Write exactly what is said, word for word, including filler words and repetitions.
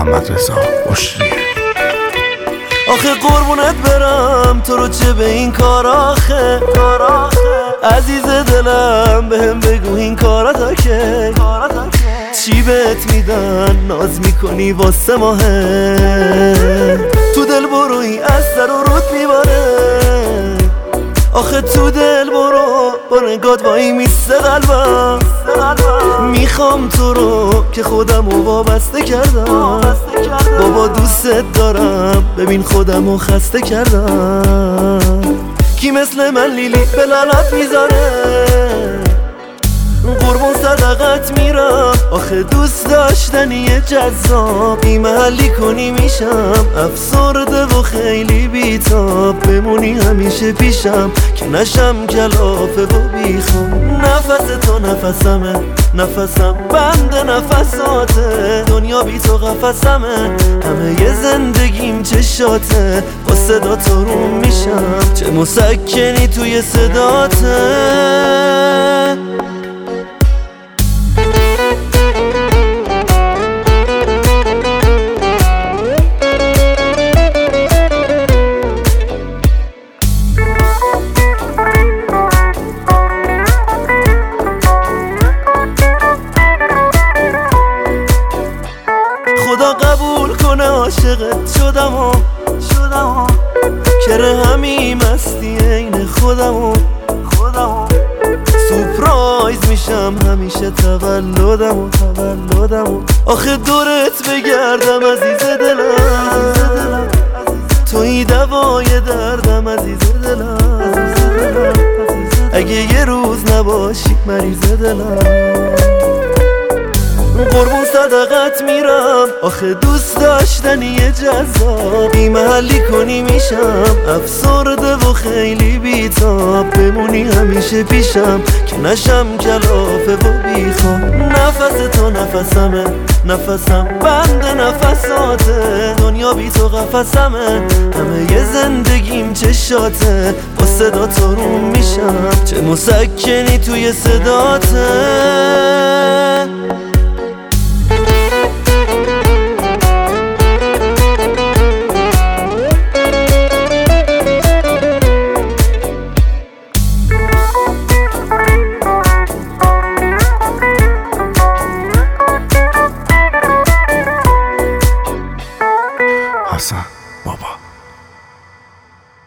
محمد رضا بشریه. آخه قربونت برم تو رو چه به این کار آخه عزیز دلم بهم بگو این کارا که چی بهت میدن ناز میکنی واسه ماهه تو دل بروی از سر و رود میباره آخه تو دل برو با نگات وایی میسته قلبم میخوام تو رو که خودم رو وابسته کردم بابا دوستت دارم ببین خودم رو خسته کردم کی مثل من لیلی به لعنت میذاره قربون صدقت میرم آخه دوست داشتنی جذاب بی محلی کنی میشم افسرده و خیلی بیتاب بمونی همیشه پیشم که نشم کلافه و بیخوام نفس تو نفسمه نفسم بند نفساته دنیا بی تو قفسمه همه ی زندگیم چشاته با صدا تو روم میشم چه مسکنی توی صداته خدا قبول کنه عاشقت شدم و شدم و کره همین مستی عین خودم و خودم و سورپرایز میشم همیشه تولدم و تولدم و آخه دورت بگردم عزیز دلم توی دوای دردم عزیز دلم اگه یه روز نباشی مریض دلم قربون صدقت میرم آخه دوست داشتنی جذاب بی محلی کنی میشم افسرده و خیلی بیتاب بمونی همیشه پیشم که نشم کلافه و بیخوام نفس تو نفسمه نفسم بند نفساته دنیا بی تو قفسمه همه ی زندگیم چشاته با صدا تو روم میشم چه مسکنی توی صداته